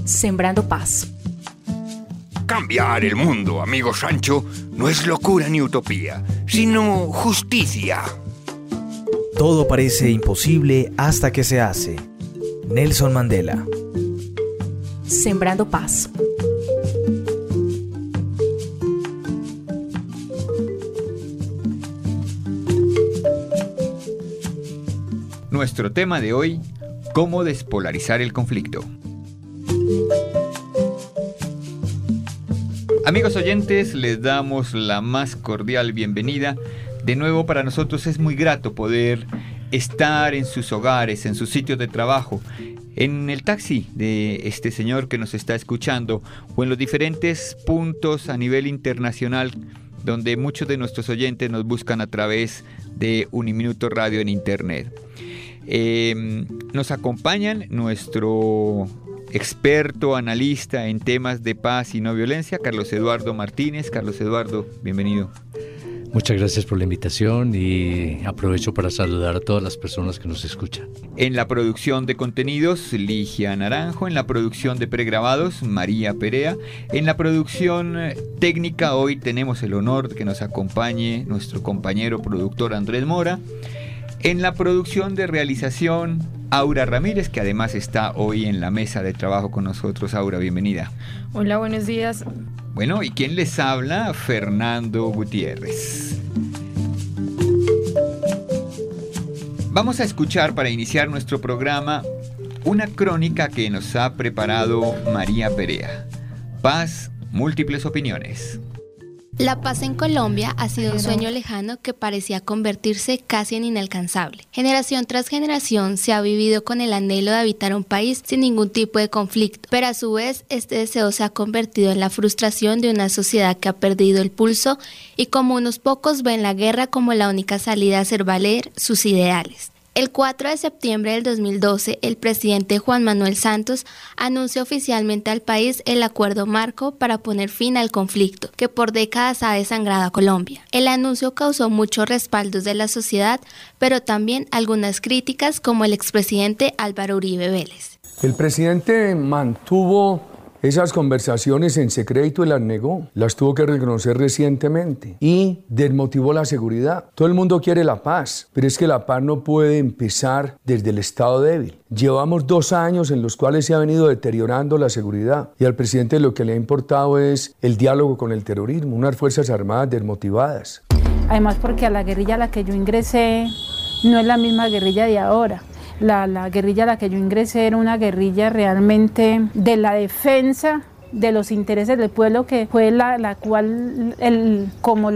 Sembrando paz. Cambiar el mundo, amigo Sancho, no es locura ni utopía, sino justicia. Todo parece imposible hasta que se hace. Nelson Mandela. Sembrando paz. Nuestro tema de hoy, cómo despolarizar el conflicto. Amigos oyentes, les damos la más cordial bienvenida. De nuevo, para nosotros es muy grato poder estar en sus hogares, en sus sitios de trabajo, en el taxi de este señor que nos está escuchando o en los diferentes puntos a nivel internacional donde muchos de nuestros oyentes nos buscan a través de Uniminuto Radio en Internet. Nos acompañan nuestro experto, analista en temas de paz y no violencia, Carlos Eduardo Martínez. Carlos Eduardo, bienvenido. Muchas gracias por la invitación y aprovecho para saludar a todas las personas que nos escuchan. En la producción de contenidos, Ligia Naranjo. En la producción de pregrabados, María Perea. En la producción técnica, hoy tenemos el honor de que nos acompañe nuestro compañero productor Andrés Mora. En la producción de realización, Aura Ramírez, que además está hoy en la mesa de trabajo con nosotros. Aura, bienvenida. Hola, buenos días. Bueno, ¿y quién les habla? Fernando Gutiérrez. Vamos a escuchar para iniciar nuestro programa una crónica que nos ha preparado María Perea. Paz, múltiples opiniones. La paz en Colombia ha sido un sueño lejano que parecía convertirse casi en inalcanzable. Generación tras generación se ha vivido con el anhelo de habitar un país sin ningún tipo de conflicto, pero a su vez este deseo se ha convertido en la frustración de una sociedad que ha perdido el pulso y como unos pocos ven la guerra como la única salida a hacer valer sus ideales. El 4 de septiembre del 2012, el presidente Juan Manuel Santos anunció oficialmente al país el acuerdo marco para poner fin al conflicto que por décadas ha desangrado a Colombia. El anuncio causó muchos respaldos de la sociedad, pero también algunas críticas como el expresidente Álvaro Uribe Vélez. El presidente mantuvo esas conversaciones en secreto y las negó, las tuvo que reconocer recientemente y desmotivó la seguridad. Todo el mundo quiere la paz, pero es que la paz no puede empezar desde el Estado débil. Llevamos 2 años en los cuales se ha venido deteriorando la seguridad y al presidente lo que le ha importado es el diálogo con el terrorismo, unas fuerzas armadas desmotivadas. Además porque a la guerrilla a la que yo ingresé no es la misma guerrilla de ahora. La guerrilla a la que yo ingresé era una guerrilla realmente de la defensa de los intereses del pueblo, que fue la cual el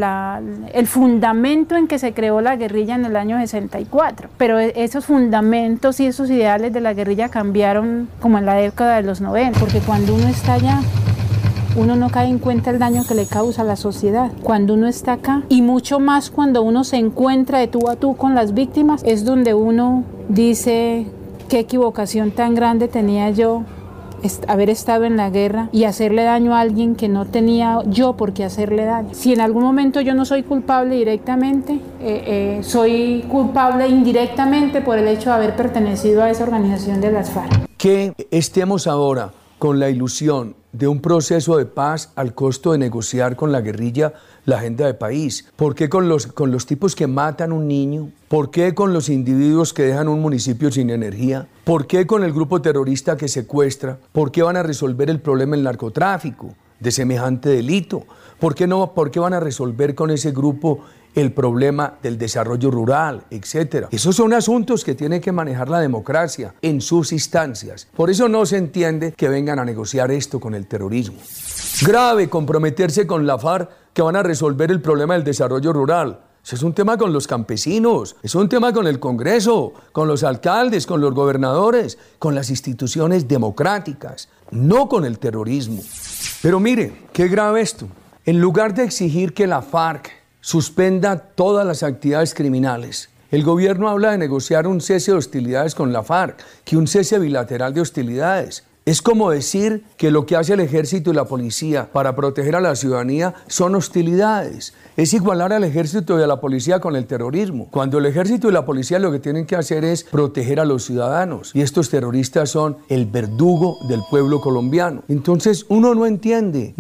fundamento en que se creó la guerrilla en el año 64. Pero esos fundamentos y esos ideales de la guerrilla cambiaron como en la década de los 90, porque cuando uno está allá, uno no cae en cuenta el daño que le causa a la sociedad. Cuando uno está acá, y mucho más cuando uno se encuentra de tú a tú con las víctimas, es donde uno dice qué equivocación tan grande tenía yo haber estado en la guerra y hacerle daño a alguien que no tenía yo por qué hacerle daño. Si en algún momento yo no soy culpable directamente, soy culpable indirectamente por el hecho de haber pertenecido a esa organización de las FARC. Que estemos ahora con la ilusión de un proceso de paz al costo de negociar con la guerrilla la agenda de país. ¿Por qué con los tipos que matan un niño? ¿Por qué con los individuos que dejan un municipio sin energía? ¿Por qué con el grupo terrorista que secuestra? ¿Por qué van a resolver el problema del narcotráfico, de semejante delito? ¿Por qué van a resolver con ese grupo el problema del desarrollo rural, etcétera? Esos son asuntos que tiene que manejar la democracia en sus instancias. Por eso no se entiende que vengan a negociar esto con el terrorismo. Grave comprometerse con la FARC que van a resolver el problema del desarrollo rural. Eso es un tema con los campesinos, es un tema con el Congreso, con los alcaldes, con los gobernadores, con las instituciones democráticas, no con el terrorismo. Pero mire, qué grave esto. En lugar de exigir que la FARC suspenda todas las actividades criminales, el gobierno habla de negociar un cese de hostilidades con la FARC, que un cese bilateral de hostilidades. Es como decir que lo que hace el ejército y la policía para proteger a la ciudadanía son hostilidades. Es igualar al ejército y a la policía con el terrorismo. Cuando el ejército y la policía lo que tienen que hacer es proteger a los ciudadanos. Y estos terroristas son el verdugo del pueblo colombiano. Entonces uno no entiende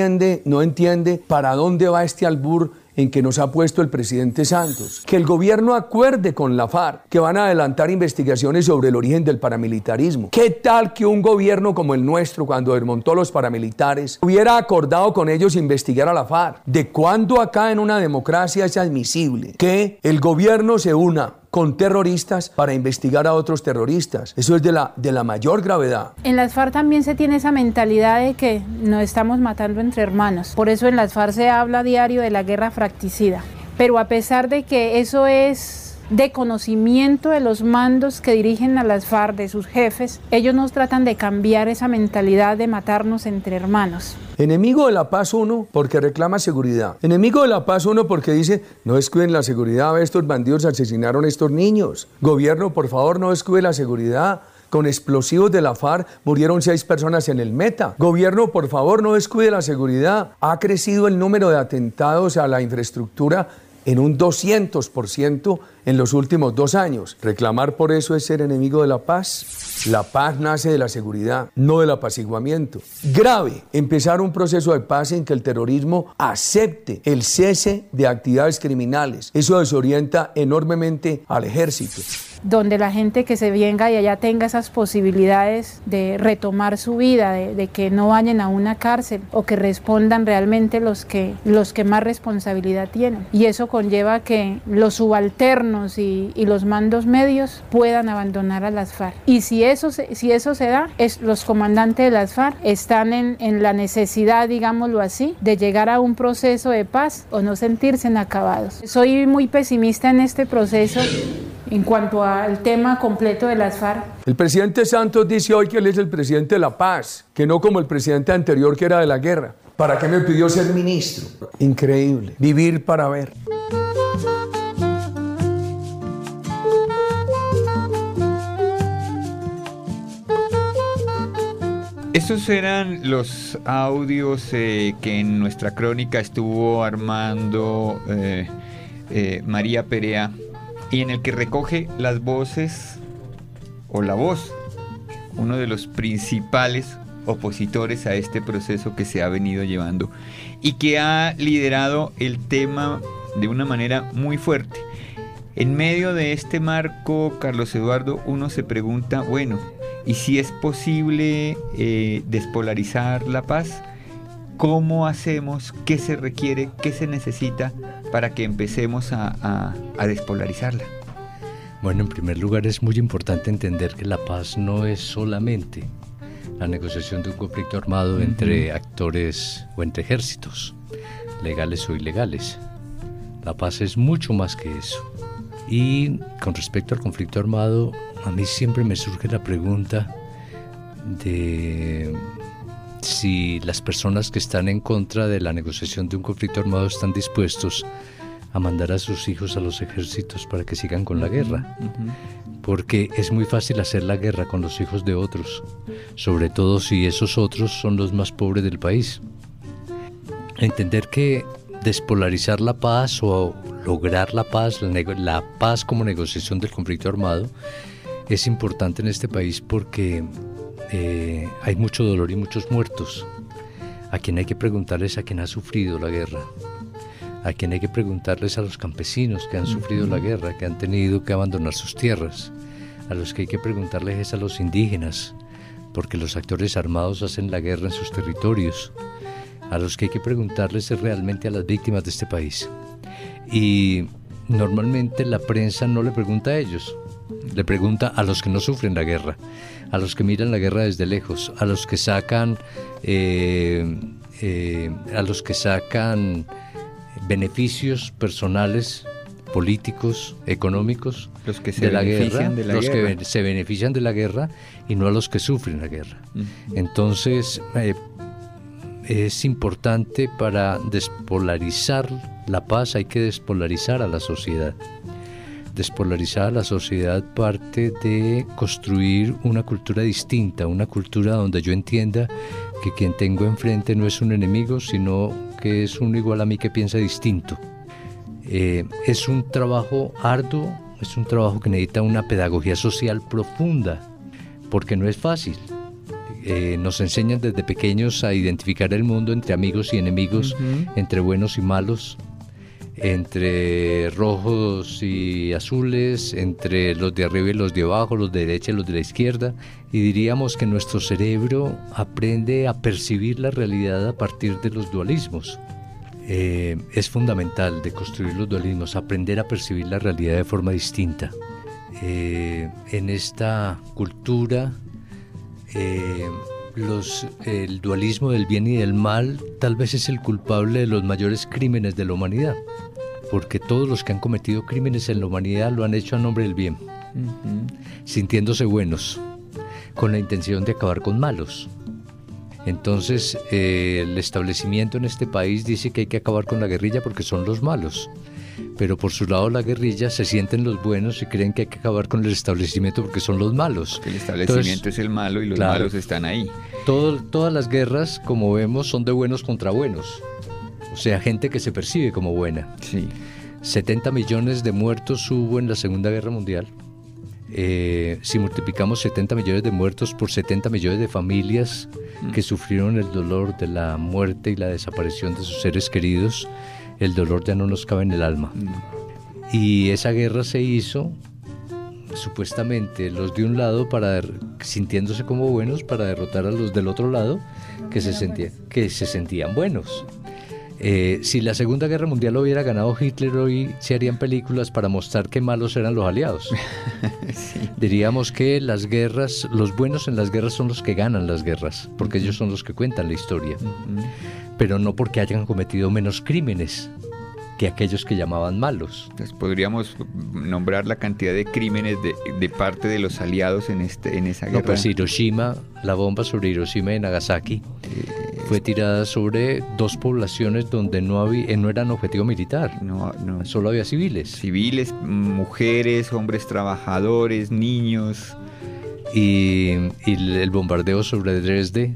para dónde va este albur en que nos ha puesto el presidente Santos. Que el gobierno acuerde con la FARC que van a adelantar investigaciones sobre el origen del paramilitarismo. ¿Qué tal que un gobierno como el nuestro, cuando desmontó los paramilitares, hubiera acordado con ellos investigar a la FARC? ¿De cuándo acá en una democracia es admisible que el gobierno se una con terroristas para investigar a otros terroristas? Eso es de la mayor gravedad. En las FARC también se tiene esa mentalidad de que nos estamos matando entre hermanos. Por eso en las FARC se habla a diario de la guerra fratricida. Pero a pesar de que eso es de conocimiento de los mandos que dirigen a las FARC, de sus jefes, ellos nos tratan de cambiar esa mentalidad de matarnos entre hermanos. Enemigo de la paz uno porque reclama seguridad. Enemigo de la paz uno porque dice, no descuiden la seguridad, estos bandidos asesinaron a estos niños. Gobierno, por favor, no descuide la seguridad. Con explosivos de la FARC murieron 6 personas en el Meta. Gobierno, por favor, no descuide la seguridad. Ha crecido el número de atentados a la infraestructura en un 200% en los últimos 2 años. Reclamar por eso es ser enemigo de la paz. La paz nace de la seguridad, no del apaciguamiento. Grave empezar un proceso de paz en que el terrorismo acepte el cese de actividades criminales. Eso desorienta enormemente al ejército. Donde la gente que se venga y allá tenga esas posibilidades de retomar su vida, de que no vayan a una cárcel o que respondan realmente los que más responsabilidad tienen. Y eso conlleva que los subalternos y los mandos medios puedan abandonar a las FARC. Y si eso se da, los comandantes de las FARC están en la necesidad, digámoslo así, de llegar a un proceso de paz o no sentirse acabados. Soy muy pesimista en este proceso en cuanto al tema completo de las FARC. El presidente Santos dice hoy que él es el presidente de la paz, que no como el presidente anterior que era de la guerra. ¿Para qué me pidió ser ministro? Increíble. Vivir para ver. Esos eran los audios que en nuestra crónica estuvo armando María Perea, y en el que recoge las voces, o la voz, uno de los principales opositores a este proceso que se ha venido llevando y que ha liderado el tema de una manera muy fuerte. En medio de este marco, Carlos Eduardo, uno se pregunta, bueno, ¿y si es posible despolarizar la paz? ¿Cómo hacemos? ¿Qué se requiere? ¿Qué se necesita para que empecemos a despolarizarla? Bueno, en primer lugar es muy importante entender que la paz no es solamente la negociación de un conflicto armado entre actores o entre ejércitos, legales o ilegales. La paz es mucho más que eso. Y con respecto al conflicto armado, a mí siempre me surge la pregunta de si las personas que están en contra de la negociación de un conflicto armado están dispuestos a mandar a sus hijos a los ejércitos para que sigan con la guerra. Porque es muy fácil hacer la guerra con los hijos de otros, sobre todo si esos otros son los más pobres del país. Entender que despolarizar la paz o lograr la paz como negociación del conflicto armado es importante en este país porque hay mucho dolor y muchos muertos. A quien hay que preguntarles a quien ha sufrido la guerra. A quien hay que preguntarles a los campesinos que han sufrido la guerra, que han tenido que abandonar sus tierras. A los que hay que preguntarles es a los indígenas, porque los actores armados hacen la guerra en sus territorios. A los que hay que preguntarles es realmente a las víctimas de este país. Y normalmente la prensa no le pregunta a ellos, le pregunta a los que no sufren la guerra, a los que miran la guerra desde lejos, a los que sacan beneficios personales, políticos, económicos los que se de la guerra, que se benefician de la guerra y no a los que sufren la guerra. Entonces es importante para despolarizar la paz, hay que despolarizar a la sociedad. despolarizada la sociedad parte de construir una cultura distinta, una cultura donde yo entienda que quien tengo enfrente no es un enemigo, sino que es un igual a mí que piensa distinto. Es un trabajo arduo, es un trabajo que necesita una pedagogía social profunda, porque no es fácil. Nos enseñan desde pequeños a identificar el mundo entre amigos y enemigos, entre buenos y malos, entre rojos y azules, entre los de arriba y los de abajo, los de derecha y los de la izquierda, y diríamos que nuestro cerebro aprende a percibir la realidad a partir de los dualismos. Es fundamental de construir los dualismos, aprender a percibir la realidad de forma distinta. En esta cultura, el dualismo del bien y del mal tal vez es el culpable de los mayores crímenes de la humanidad, porque todos los que han cometido crímenes en la humanidad lo han hecho a nombre del bien, sintiéndose buenos, con la intención de acabar con malos. Entonces el establecimiento en este país dice que hay que acabar con la guerrilla porque son los malos, pero por su lado la guerrilla se sienten los buenos y creen que hay que acabar con el establecimiento porque son los malos. El establecimiento es el malo y los malos están ahí. Todas las guerras, como vemos, son de buenos contra buenos, o sea, gente que se percibe como buena. Sí. 70 millones de muertos hubo en la Segunda Guerra Mundial. Si multiplicamos 70 millones de muertos por 70 millones de familias que sufrieron el dolor de la muerte y la desaparición de sus seres queridos, el dolor ya no nos cabe en el alma. Y esa guerra se hizo supuestamente los de un lado sintiéndose como buenos para derrotar a los del otro lado que se sentían buenos. Si la Segunda Guerra Mundial hubiera ganado Hitler, hoy se harían películas para mostrar qué malos eran los aliados. Sí. Diríamos que las guerras, los buenos en las guerras son los que ganan las guerras, porque ellos son los que cuentan la historia, pero no porque hayan cometido menos crímenes que aquellos que llamaban malos. Entonces podríamos nombrar la cantidad de crímenes de parte de los aliados en esa guerra. No, pues Hiroshima, la bomba sobre Hiroshima y Nagasaki fue tirada sobre dos poblaciones donde no eran objetivo militar, solo había civiles. Civiles, mujeres, hombres trabajadores, niños. Y el bombardeo sobre Dresde,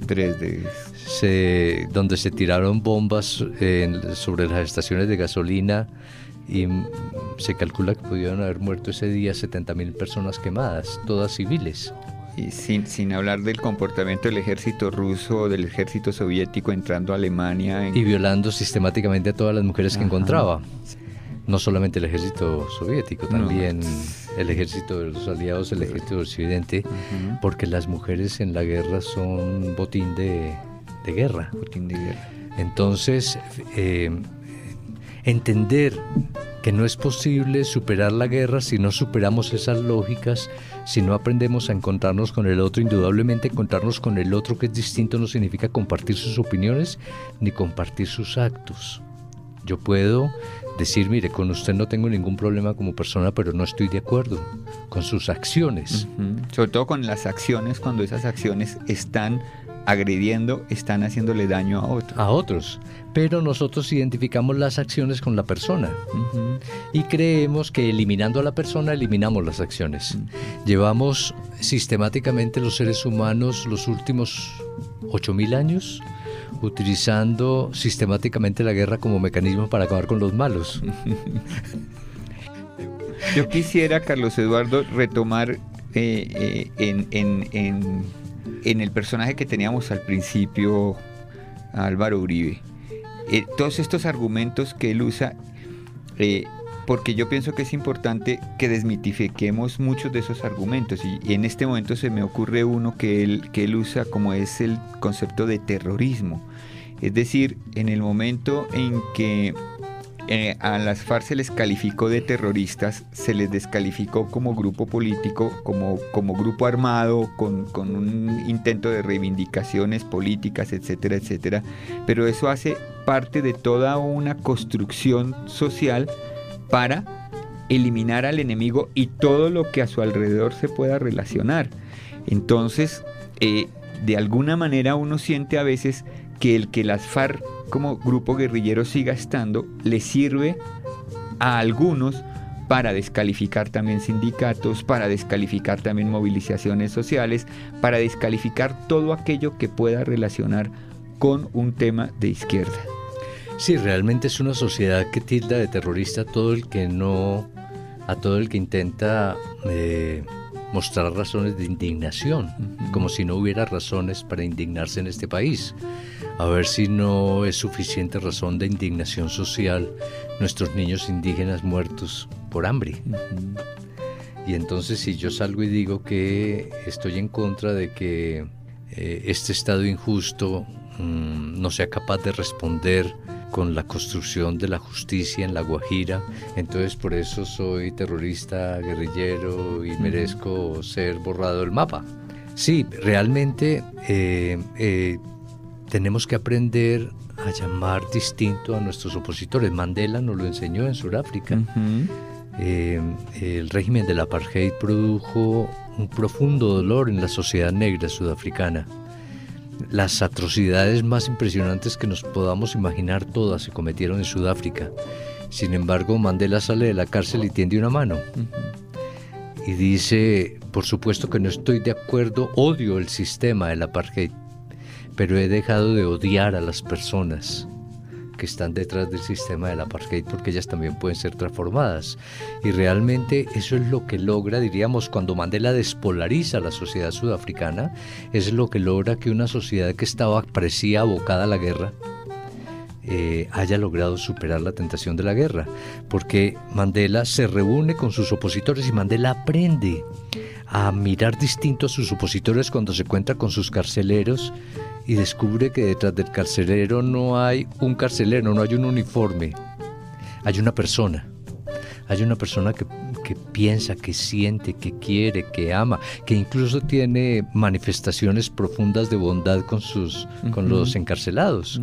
donde se tiraron bombas sobre las estaciones de gasolina, y se calcula que pudieron haber muerto ese día 70.000 personas quemadas, todas civiles. Y sin hablar del comportamiento del ejército ruso o del ejército soviético entrando a Alemania. Y violando sistemáticamente a todas las mujeres que encontraba. No solamente el ejército soviético, también el ejército de los aliados, el ejército de Occidente, porque las mujeres en la guerra son botín de guerra. Entonces, entender que no es posible superar la guerra si no superamos esas lógicas, si no aprendemos a encontrarnos con el otro. Indudablemente encontrarnos con el otro que es distinto no significa compartir sus opiniones ni compartir sus actos. Yo puedo decir, mire, con usted no tengo ningún problema como persona, pero no estoy de acuerdo con sus acciones. Sobre todo con las acciones, cuando esas acciones están agrediendo, están haciéndole daño a otros. Pero nosotros identificamos las acciones con la persona y creemos que eliminando a la persona eliminamos las acciones. Llevamos sistemáticamente los seres humanos los últimos 8.000 años utilizando sistemáticamente la guerra como mecanismo para acabar con los malos. Yo quisiera, Carlos Eduardo, retomar en el personaje que teníamos al principio, a Álvaro Uribe. Todos estos argumentos que él usa, porque yo pienso que es importante que desmitifiquemos muchos de esos argumentos, y en este momento se me ocurre uno que él usa, como es el concepto de terrorismo. Es decir, en el momento en que a las FARC se les calificó de terroristas, se les descalificó como grupo político, como grupo armado, con un intento de reivindicaciones políticas, etcétera, etcétera. Pero eso hace parte de toda una construcción social para eliminar al enemigo y todo lo que a su alrededor se pueda relacionar. Entonces, de alguna manera uno siente a veces que el que las FARC como grupo guerrillero siga estando le sirve a algunos para descalificar también sindicatos, para descalificar también movilizaciones sociales, para descalificar todo aquello que pueda relacionar con un tema de izquierda. Sí, realmente es una sociedad que tilda de terrorista a todo el que intenta mostrar razones de indignación, como si no hubiera razones para indignarse en este país. A ver si no es suficiente razón de indignación social nuestros niños indígenas muertos por hambre. Y entonces si yo salgo y digo que estoy en contra de que este Estado injusto no sea capaz de responder con la construcción de la justicia en La Guajira, entonces por eso soy terrorista, guerrillero y merezco ser borrado del mapa. Sí, realmente tenemos que aprender a llamar distinto a nuestros opositores. Mandela nos lo enseñó en Sudáfrica. El régimen del apartheid produjo un profundo dolor en la sociedad negra sudafricana. Las atrocidades más impresionantes que nos podamos imaginar todas se cometieron en Sudáfrica. Sin embargo, Mandela sale de la cárcel y tiende una mano. Y dice, por supuesto que no estoy de acuerdo, odio el sistema del apartheid, pero he dejado de odiar a las personas que están detrás del sistema del apartheid, porque ellas también pueden ser transformadas. Y realmente eso es lo que logra, diríamos, cuando Mandela despolariza la sociedad sudafricana, es lo que logra que una sociedad que parecía abocada a la guerra, haya logrado superar la tentación de la guerra, porque Mandela se reúne con sus opositores y Mandela aprende a mirar distinto a sus opositores cuando se encuentra con sus carceleros y descubre que detrás del carcelero no hay un carcelero, no hay un uniforme, hay una persona que piensa, que siente, que quiere, que ama, que incluso tiene manifestaciones profundas de bondad con los encarcelados.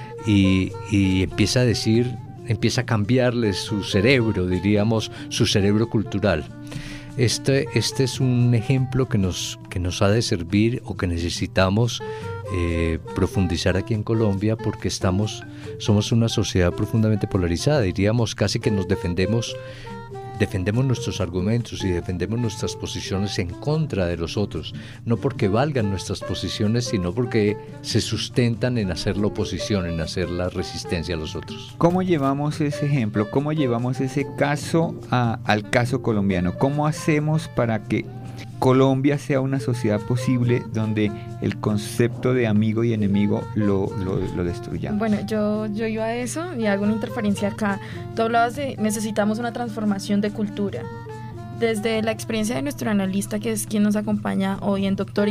Y empieza a decir, empieza a cambiarles su cerebro, diríamos, su cerebro cultural. Este es un ejemplo que nos ha de servir o que necesitamos profundizar aquí en Colombia, porque somos una sociedad profundamente polarizada, diríamos casi que nos defendemos nuestros argumentos y defendemos nuestras posiciones en contra de los otros, no porque valgan nuestras posiciones, sino porque se sustentan en hacer la oposición, en hacer la resistencia a los otros. ¿Cómo llevamos ese ejemplo? ¿Cómo llevamos ese caso al caso colombiano? ¿Cómo hacemos para que Colombia sea una sociedad posible donde el concepto de amigo y enemigo lo destruyamos? Bueno, yo iba a eso y hago una interferencia acá. Tú hablabas de necesitamos una transformación de cultura. Desde la experiencia de nuestro analista, que es quien nos acompaña hoy en Doctor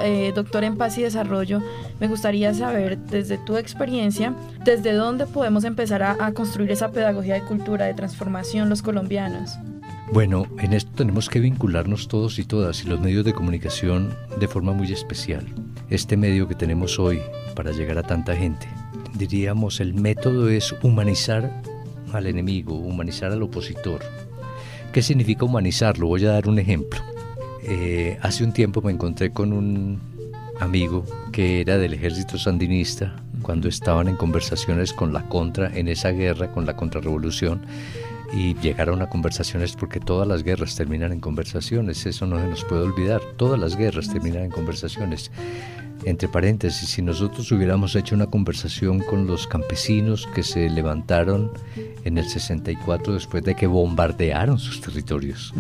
en Paz y Desarrollo, me gustaría saber, desde tu experiencia, ¿desde dónde podemos empezar a construir esa pedagogía de cultura, de transformación los colombianos? Bueno, en esto tenemos que vincularnos todos y todas, y los medios de comunicación de forma muy especial. Este medio que tenemos hoy para llegar a tanta gente, diríamos, el método es humanizar al enemigo, humanizar al opositor. ¿Qué significa humanizarlo? Voy a dar un ejemplo. Hace un tiempo me encontré con un amigo que era del ejército sandinista cuando estaban en conversaciones con la contra, en esa guerra con la contrarrevolución. Y llegaron a conversaciones, porque todas las guerras terminan en conversaciones, eso no se nos puede olvidar, todas las guerras terminan en conversaciones. Entre paréntesis, si nosotros hubiéramos hecho una conversación con los campesinos que se levantaron en el 64 después de que bombardearon sus territorios,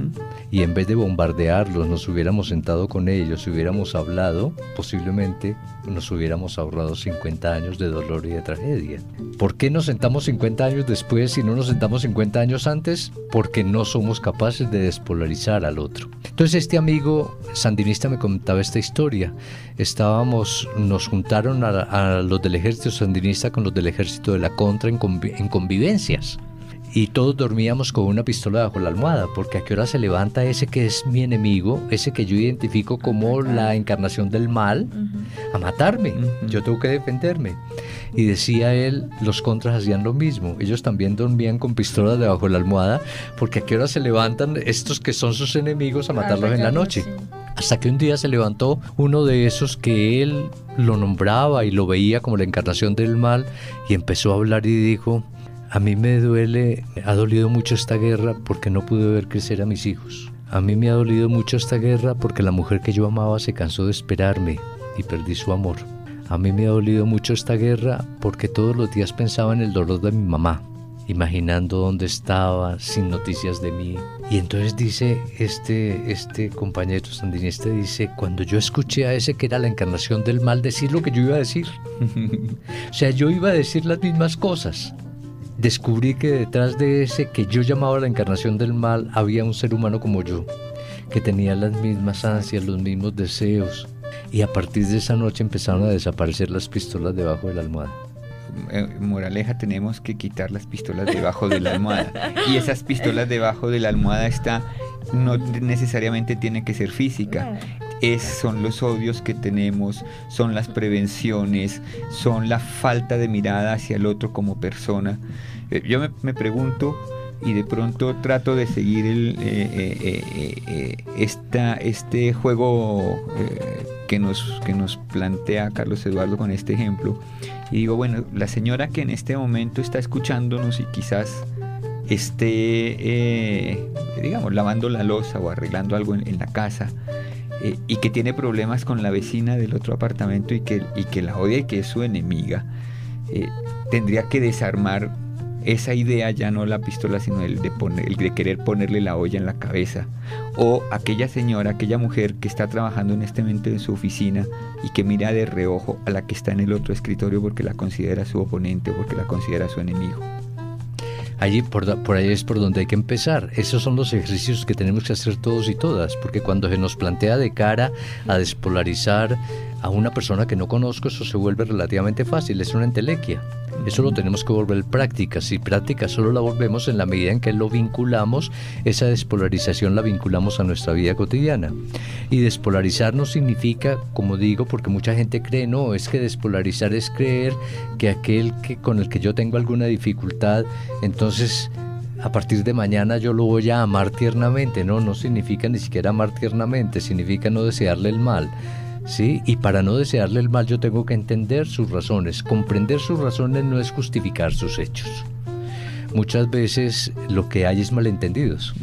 y en vez de bombardearlos nos hubiéramos sentado con ellos, hubiéramos hablado, posiblemente nos hubiéramos ahorrado 50 años de dolor y de tragedia. ¿Por qué nos sentamos 50 años después y no nos sentamos 50 años antes? Porque no somos capaces de despolarizar al otro. Entonces este amigo sandinista me contaba esta historia. Nos juntaron a los del ejército sandinista con los del ejército de la contra en convivencias. Y todos dormíamos con una pistola bajo la almohada, porque a qué hora se levanta ese que es mi enemigo, ese que yo identifico como la encarnación del mal, a matarme. Yo tengo que defenderme. Y decía él, los contras hacían lo mismo. Ellos también dormían con pistolas debajo de la almohada, porque a qué hora se levantan estos que son sus enemigos a matarlos en la noche. Hasta que un día se levantó uno de esos que él lo nombraba y lo veía como la encarnación del mal, y empezó a hablar y dijo: A mí me duele, ha dolido mucho esta guerra porque no pude ver crecer a mis hijos. A mí me ha dolido mucho esta guerra porque la mujer que yo amaba se cansó de esperarme y perdí su amor. A mí me ha dolido mucho esta guerra porque todos los días pensaba en el dolor de mi mamá, imaginando dónde estaba, sin noticias de mí. Y entonces dice este compañero sandinista, dice, cuando yo escuché a ese que era la encarnación del mal decir lo que yo iba a decir, o sea, yo iba a decir las mismas cosas. Descubrí que detrás de ese que yo llamaba la encarnación del mal había un ser humano como yo, que tenía las mismas ansias, los mismos deseos. Y a partir de esa noche empezaron a desaparecer las pistolas debajo de la almohada. Moraleja, tenemos que quitar las pistolas debajo de la almohada. Y esas pistolas debajo de la almohada no necesariamente tienen que ser física. Son los odios que tenemos, son las prevenciones, son la falta de mirada hacia el otro como persona. Yo me pregunto, y de pronto trato de seguir este juego que nos plantea Carlos Eduardo con este ejemplo, y digo, bueno, la señora que en este momento está escuchándonos y quizás esté, lavando la loza o arreglando algo en la casa, y que tiene problemas con la vecina del otro apartamento y que la odia y que es su enemiga, tendría que desarmar esa idea, ya no la pistola, sino el de querer ponerle la olla en la cabeza. O aquella señora, aquella mujer que está trabajando en este momento en su oficina y que mira de reojo a la que está en el otro escritorio porque la considera su oponente o porque la considera su enemigo. Allí por ahí es por donde hay que empezar. Esos son los ejercicios que tenemos que hacer todos y todas, porque cuando se nos plantea de cara a despolarizar a una persona que no conozco, eso se vuelve relativamente fácil, es una entelequia. Eso lo tenemos que volver práctica. Si práctica solo la volvemos en la medida en que lo vinculamos, esa despolarización la vinculamos a nuestra vida cotidiana. Y despolarizar no significa, como digo, porque mucha gente cree, no, es que despolarizar es creer que aquel con el que yo tengo alguna dificultad, entonces a partir de mañana yo lo voy a amar tiernamente. No significa ni siquiera amar tiernamente, significa no desearle el mal. ¿Sí? Y para no desearle el mal yo tengo que entender sus razones. Comprender sus razones no es justificar sus hechos. Muchas veces lo que hay es malentendidos.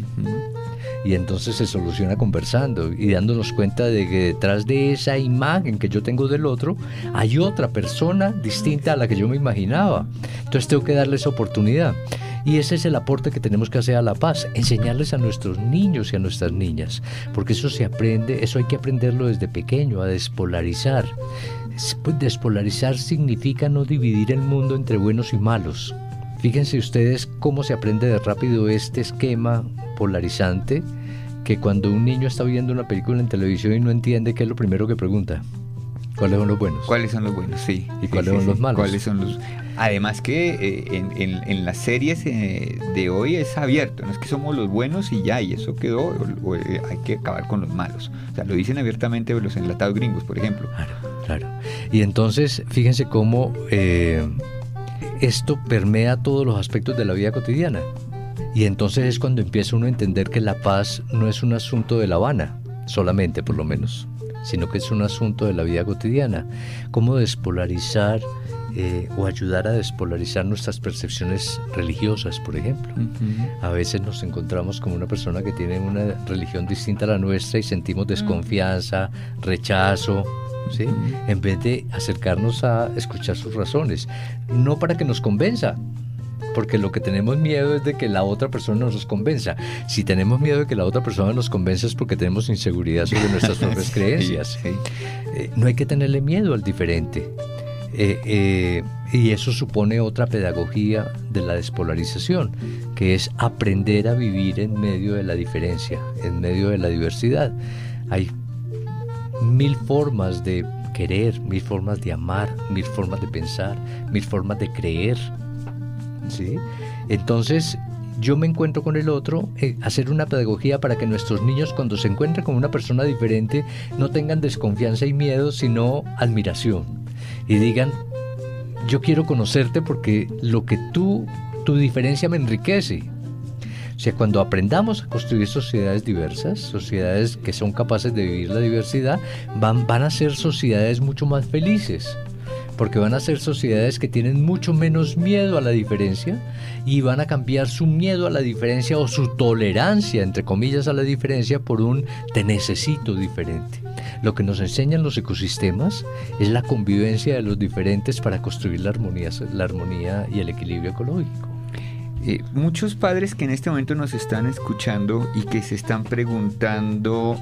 Y entonces se soluciona conversando y dándonos cuenta de que detrás de esa imagen que yo tengo del otro hay otra persona distinta a la que yo me imaginaba. Entonces tengo que darles oportunidad. Y ese es el aporte que tenemos que hacer a la paz, enseñarles a nuestros niños y a nuestras niñas, porque eso se aprende, eso hay que aprenderlo desde pequeño, a despolarizar. Despolarizar significa no dividir el mundo entre buenos y malos. Fíjense ustedes cómo se aprende de rápido este esquema polarizante, que cuando un niño está viendo una película en televisión y no entiende, ¿qué es lo primero que pregunta? ¿Cuáles son los buenos? ¿Cuáles son los buenos? Sí. ¿Y cuáles son los malos? ¿Cuáles son los...? Además que en las series de hoy es abierto, no es que somos los buenos y ya, y eso quedó, o hay que acabar con los malos. O sea, lo dicen abiertamente los enlatados gringos, por ejemplo. Claro. Y entonces, fíjense cómo esto permea todos los aspectos de la vida cotidiana. Y entonces es cuando empieza uno a entender que la paz no es un asunto de La Habana, solamente por lo menos, sino que es un asunto de la vida cotidiana. Cómo despolarizar o ayudar a despolarizar nuestras percepciones religiosas, por ejemplo. A veces nos encontramos con una persona que tiene una religión distinta a la nuestra y sentimos desconfianza, rechazo, ¿sí? En vez de acercarnos a escuchar sus razones, no para que nos convenza, porque lo que tenemos miedo es de que la otra persona nos convenza. Si tenemos miedo de que la otra persona nos convenza es porque tenemos inseguridad sobre nuestras propias creencias. No hay que tenerle miedo al diferente. Y eso supone otra pedagogía de la despolarización, que es aprender a vivir en medio de la diferencia, en medio de la diversidad. Hay 1000 formas de querer, 1000 formas de amar, 1000 formas de pensar, 1000 formas de creer, ¿sí? Entonces yo me encuentro con el otro, hacer una pedagogía para que nuestros niños, cuando se encuentren con una persona diferente, no tengan desconfianza y miedo, sino admiración. Y digan, yo quiero conocerte porque lo que tu diferencia me enriquece. O sea, cuando aprendamos a construir sociedades diversas, sociedades que son capaces de vivir la diversidad, van a ser sociedades mucho más felices. porque van a ser sociedades que tienen mucho menos miedo a la diferencia y van a cambiar su miedo a la diferencia o su tolerancia, entre comillas, a la diferencia por un te necesito diferente. Lo que nos enseñan los ecosistemas es la convivencia de los diferentes para construir la armonía y el equilibrio ecológico. Muchos padres que en este momento nos están escuchando y que se están preguntando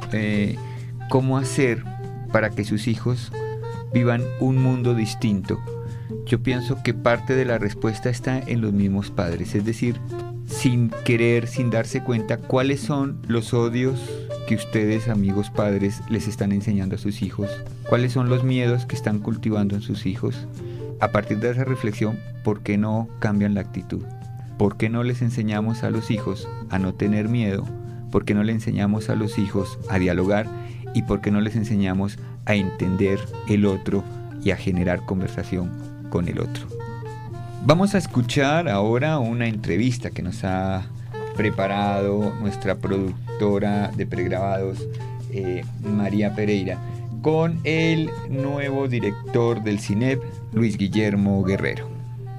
cómo hacer para que sus hijos vivan un mundo distinto. Yo pienso que parte de la respuesta está en los mismos padres, es decir, sin querer, sin darse cuenta, cuáles son los odios que ustedes, amigos padres, les están enseñando a sus hijos, cuáles son los miedos que están cultivando en sus hijos. A partir de esa reflexión, ¿por qué no cambian la actitud? ¿Por qué no les enseñamos a los hijos a no tener miedo? ¿Por qué no les enseñamos a los hijos a dialogar? ¿Y por qué no les enseñamos a entender el otro y a generar conversación con el otro? Vamos a escuchar ahora una entrevista que nos ha preparado nuestra productora de pregrabados, María Pereira, con el nuevo director del CINEP, Luis Guillermo Guerrero.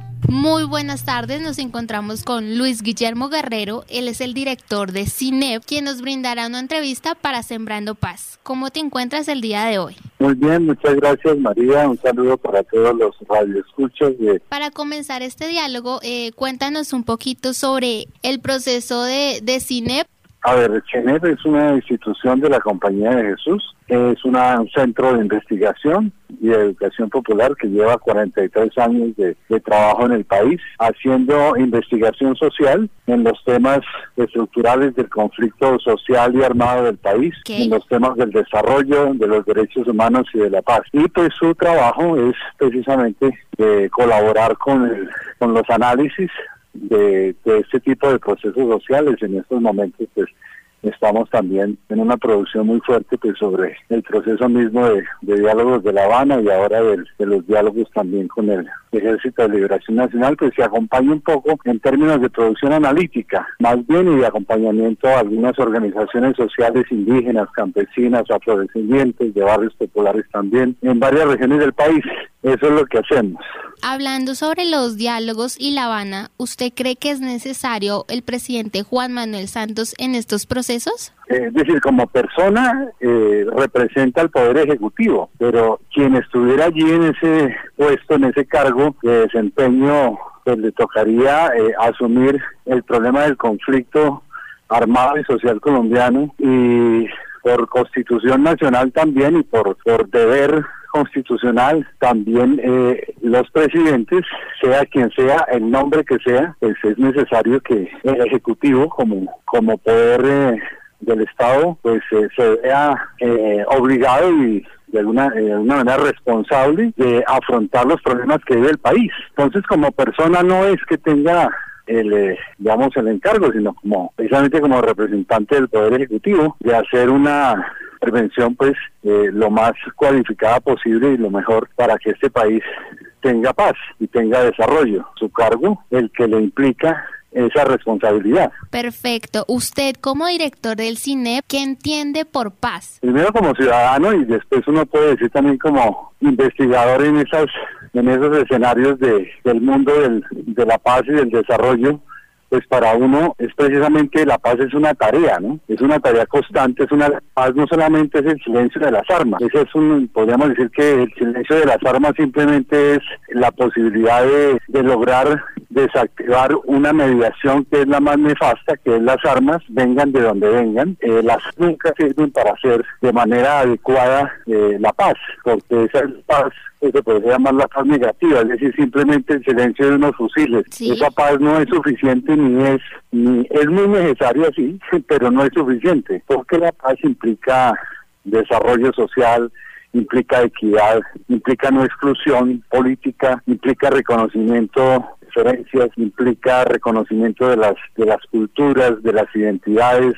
Muy buenas tardes, nos encontramos con Luis Guillermo Guerrero, él es el director de CINEP, quien nos brindará una entrevista para Sembrando Paz. ¿Cómo te encuentras el día de hoy? Muy bien, muchas gracias María, un saludo para todos los radioescuchas. Para comenzar este diálogo, cuéntanos un poquito sobre el proceso de CINEP. A ver, CINEP es una institución de la Compañía de Jesús, es un centro de investigación y de educación popular que lleva 43 años de trabajo en el país, haciendo investigación social en los temas estructurales del conflicto social y armado del país, en los temas del desarrollo, de los derechos humanos y de la paz. Y pues su trabajo es precisamente colaborar con los análisis de este tipo de procesos sociales. En estos momentos pues estamos también en una producción muy fuerte pues sobre el proceso mismo de diálogos de La Habana y ahora de los diálogos también con el Ejército de Liberación Nacional, pues se acompaña un poco en términos de producción analítica, más bien, y de acompañamiento a algunas organizaciones sociales indígenas, campesinas, afrodescendientes, de barrios populares también, en varias regiones del país. Eso es lo que hacemos. Hablando sobre los diálogos y La Habana, ¿usted cree que es necesario el presidente Juan Manuel Santos en estos procesos? Es decir, como persona representa al Poder Ejecutivo, pero quien estuviera allí en ese puesto, en ese cargo de desempeño, pues le tocaría asumir el problema del conflicto armado y social colombiano, y por Constitución Nacional también y por deber constitucional también los presidentes, sea quien sea, el nombre que sea, pues es necesario que el Ejecutivo como poder del Estado pues se vea obligado y de alguna manera responsable de afrontar los problemas que vive el país. Entonces, como persona no es que tenga el encargo, sino precisamente como representante del Poder Ejecutivo, de hacer una prevención pues lo más cualificada posible y lo mejor para que este país tenga paz y tenga desarrollo. Su cargo, el que le implica esa responsabilidad. Perfecto. Usted como director del CINEP, ¿qué entiende por paz? Primero como ciudadano y después uno puede decir también como investigador en esos escenarios del mundo de la paz y del desarrollo. Pues para uno es precisamente la paz es una tarea, ¿no? Es una tarea constante, paz no solamente es el silencio de las armas, podríamos decir que el silencio de las armas simplemente es la posibilidad de lograr desactivar una mediación que es la más nefasta, que es las armas, vengan de donde vengan. Las nunca sirven para hacer de manera adecuada la paz, porque esa paz se podría llamar la paz negativa, es decir, simplemente el silencio de unos fusiles. ¿Sí? Esa paz no es suficiente ni es muy necesaria, sí, pero no es suficiente, porque la paz implica desarrollo social, implica equidad, implica no exclusión política, implica reconocimiento de diferencias, implica reconocimiento de las culturas, de las identidades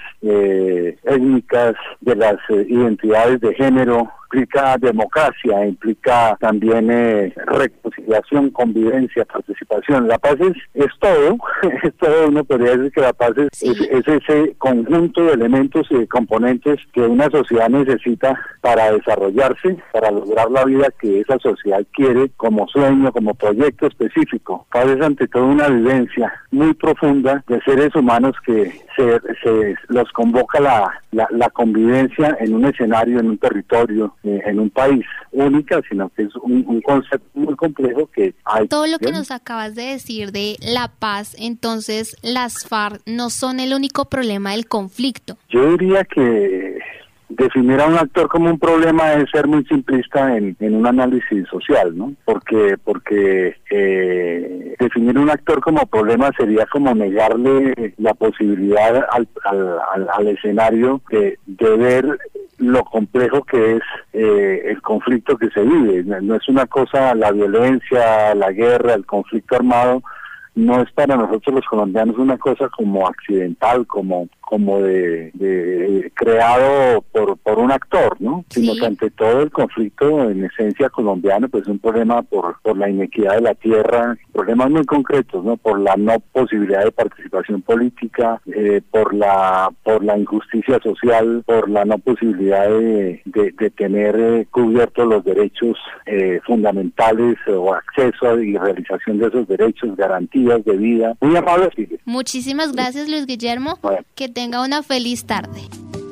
étnicas, de las identidades de género, implica democracia, implica también reconocimiento reconciliación, convivencia, participación. La paz es todo, es todo. Uno podría decir que la paz es ese conjunto de elementos y de componentes que una sociedad necesita para desarrollarse, para lograr la vida que esa sociedad quiere como sueño, como proyecto específico. Paz es ante todo una vivencia muy profunda de seres humanos que se los convoca la convivencia en un escenario, en un territorio, en un país única, sino que es un concepto muy complejo que hay. Todo lo que nos acabas de decir de la paz, entonces las FARC no son el único problema del conflicto. Yo diría que definir a un actor como un problema es ser muy simplista en un análisis social, ¿no? Porque definir un actor como problema sería como negarle la posibilidad al escenario de ver lo complejo que es el conflicto que se vive. No es una cosa, la violencia, la guerra, el conflicto armado, no es para nosotros los colombianos una cosa como accidental, como de creado por un actor, ¿no? Sí. Sino que ante todo el conflicto en esencia colombiano pues es un problema por la inequidad de la tierra, problemas muy concretos, ¿no? Por la no posibilidad de participación política, por la injusticia social, por la no posibilidad de tener cubiertos los derechos fundamentales o acceso y realización de esos derechos, garantías de vida. Muy amable. Muchísimas gracias, Luis Guillermo. Bueno. Que tenga una feliz tarde.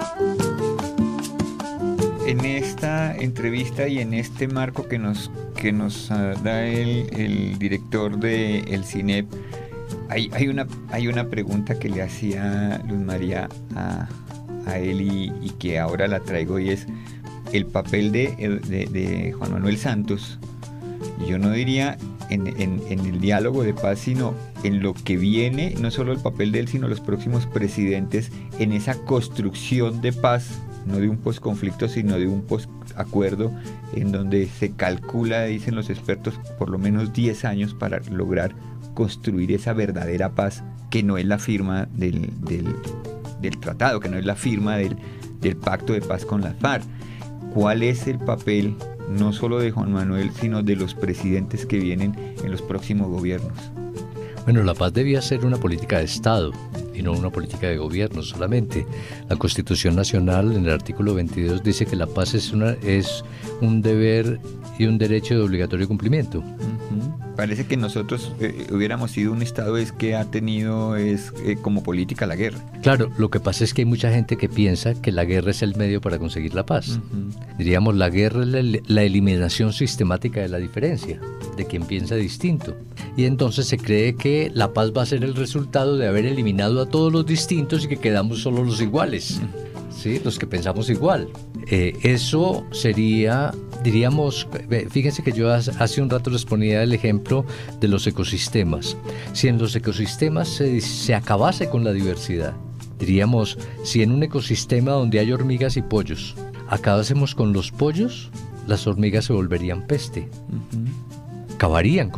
En esta entrevista y en este marco que nos da el director de el CINEP, hay una pregunta que le hacía Luz María a él y que ahora la traigo, y es el papel de Juan Manuel Santos. Yo no diría en el diálogo de paz, sino en lo que viene, no solo el papel de él, sino los próximos presidentes en esa construcción de paz, no de un posconflicto, sino de un posacuerdo, en donde se calcula, dicen los expertos, por lo menos 10 años para lograr construir esa verdadera paz, que no es la firma del tratado, que no es la firma del pacto de paz con las FARC. ¿Cuál es el papel no solo de Juan Manuel, sino de los presidentes que vienen en los próximos gobiernos? Bueno, la paz debía ser una política de Estado y no una política de gobierno solamente. La Constitución Nacional, en el artículo 22, dice que la paz es un deber y un derecho de obligatorio cumplimiento. Parece que nosotros hubiéramos sido un Estado que ha tenido como política la guerra. Claro, lo que pasa es que hay mucha gente que piensa que la guerra es el medio para conseguir la paz. Diríamos, la guerra es la eliminación sistemática de la diferencia, de quien piensa distinto. Y entonces se cree que la paz va a ser el resultado de haber eliminado a todos los distintos y que quedamos solo los iguales, ¿sí? Los que pensamos igual. Eso sería, diríamos, fíjense que yo hace un rato les ponía el ejemplo de los ecosistemas. Si en los ecosistemas se acabase con la diversidad, diríamos, si en un ecosistema donde hay hormigas y pollos, acabásemos con los pollos, las hormigas se volverían peste. Acabarían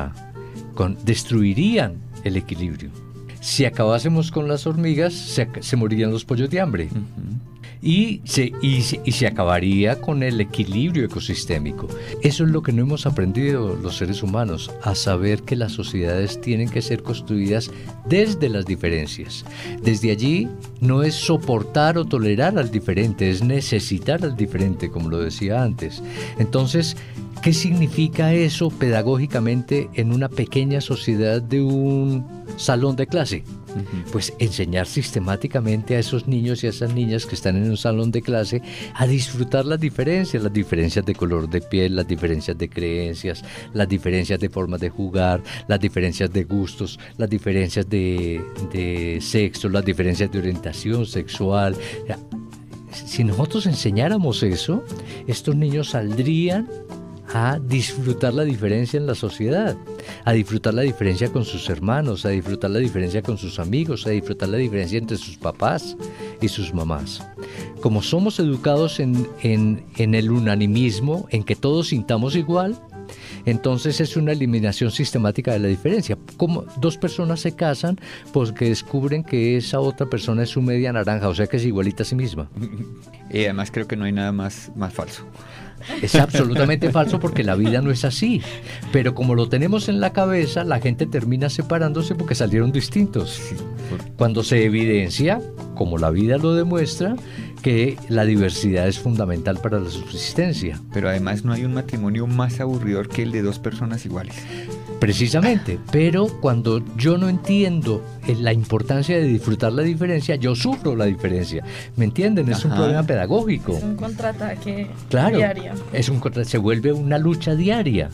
destruirían el equilibrio. Si acabásemos con las hormigas, se morirían los pollos de hambre. Y se acabaría con el equilibrio ecosistémico. Eso es lo que no hemos aprendido los seres humanos, a saber que las sociedades tienen que ser construidas desde las diferencias. Desde allí no es soportar o tolerar al diferente, es necesitar al diferente, como lo decía antes. Entonces, ¿qué significa eso pedagógicamente en una pequeña sociedad de un salón de clase? Pues enseñar sistemáticamente a esos niños y a esas niñas que están en un salón de clase a disfrutar las diferencias de color de piel, las diferencias de creencias, las diferencias de formas de jugar, las diferencias de gustos, las diferencias de sexo, las diferencias de orientación sexual. Si nosotros enseñáramos eso, estos niños saldrían a disfrutar la diferencia en la sociedad, a disfrutar la diferencia con sus hermanos, a disfrutar la diferencia con sus amigos, a disfrutar la diferencia entre sus papás y sus mamás. Como somos educados en el unanimismo, en que todos sintamos igual, Entonces es una eliminación sistemática de la diferencia. Como dos personas se casan porque descubren que esa otra persona es su media naranja, o sea que es igualita a sí misma. Y además creo que no hay nada más falso. Es absolutamente falso porque la vida no es así. Pero como lo tenemos en la cabeza, la gente termina separándose porque salieron distintos. Cuando se evidencia, como la vida lo demuestra, que la diversidad es fundamental para la subsistencia. Pero además no hay un matrimonio más aburridor que el de dos personas iguales. Precisamente, pero cuando yo no entiendo la importancia de disfrutar la diferencia, yo sufro la diferencia. ¿Me entienden? Es un problema pedagógico. Es un contraataque diario. Se vuelve una lucha diaria.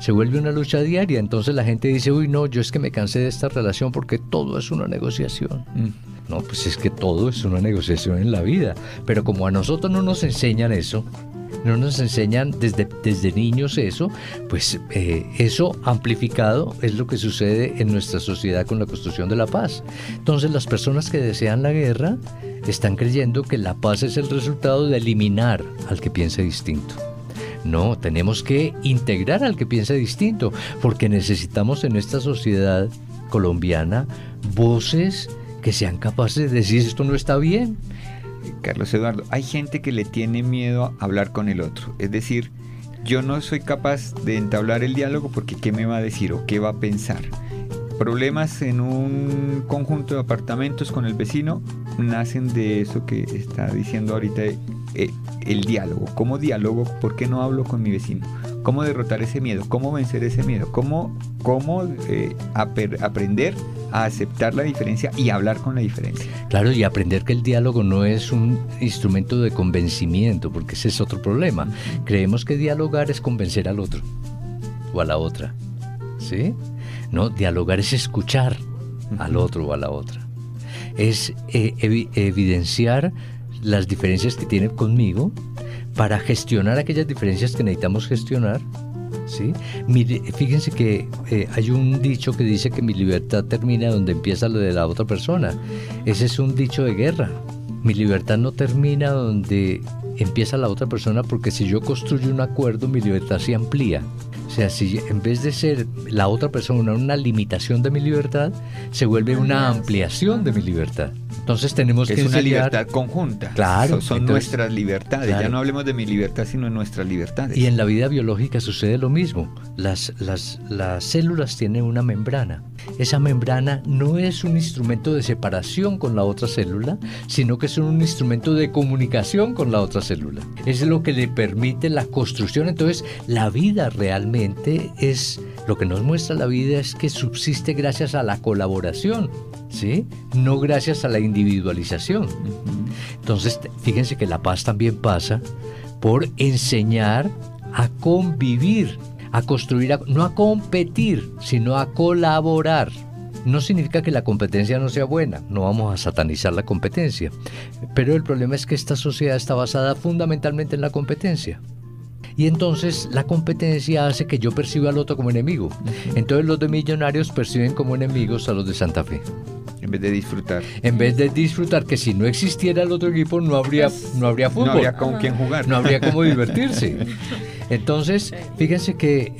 Entonces la gente dice, uy, no, yo es que me cansé de esta relación porque todo es una negociación. No, pues es que todo es una negociación en la vida. Pero como a nosotros no nos enseñan eso, no nos enseñan desde niños eso, pues eso amplificado es lo que sucede en nuestra sociedad con la construcción de la paz. Entonces las personas que desean la guerra están creyendo que la paz es el resultado de eliminar al que piense distinto. No, tenemos que integrar al que piensa distinto, porque necesitamos en esta sociedad colombiana voces que sean capaces de decir esto no está bien. Carlos Eduardo, hay gente que le tiene miedo a hablar con el otro, es decir, yo no soy capaz de entablar el diálogo porque ¿qué me va a decir o qué va a pensar? Problemas en un conjunto de apartamentos con el vecino nacen de eso que está diciendo ahorita, el diálogo. ¿Cómo diálogo? ¿Por qué no hablo con mi vecino? ¿Cómo derrotar ese miedo? ¿Cómo vencer ese miedo? ¿Cómo aprender a aceptar la diferencia y hablar con la diferencia? Claro, y aprender que el diálogo no es un instrumento de convencimiento, porque ese es otro problema. Creemos que dialogar es convencer al otro o a la otra, ¿sí? No, dialogar es escuchar al otro o a la otra. Es evidenciar las diferencias que tiene conmigo para gestionar aquellas diferencias que necesitamos gestionar, ¿sí? Fíjense que hay un dicho que dice que mi libertad termina donde empieza la de la otra persona. Ese es un dicho de guerra. Mi libertad no termina donde empieza la otra persona, porque si yo construyo un acuerdo, mi libertad se amplía. O sea, si en vez de ser la otra persona una limitación de mi libertad, se vuelve una ampliación de mi libertad. Entonces tenemos que enseñar... Es una libertad conjunta. Claro. Son nuestras libertades. Claro. Ya no hablemos de mi libertad, sino de nuestras libertades. Y en la vida biológica sucede lo mismo. Las células tienen una membrana. Esa membrana no es un instrumento de separación con la otra célula, sino que es un instrumento de comunicación con la otra célula. Es lo que le permite la construcción. Entonces, la vida realmente es... Lo que nos muestra la vida es que subsiste gracias a la colaboración, ¿sí? No gracias a la individualización. Entonces, fíjense que la paz también pasa por enseñar a convivir, a construir, no a competir, sino a colaborar. No significa que la competencia no sea buena, no vamos a satanizar la competencia, pero el problema es que esta sociedad está basada fundamentalmente en la competencia. Y entonces la competencia hace que yo perciba al otro como enemigo. Entonces los de Millonarios perciben como enemigos a los de Santa Fe. En vez de disfrutar. En vez de disfrutar, que si no existiera el otro equipo no habría fútbol. No habría con quién jugar. No habría cómo divertirse. Entonces, fíjense que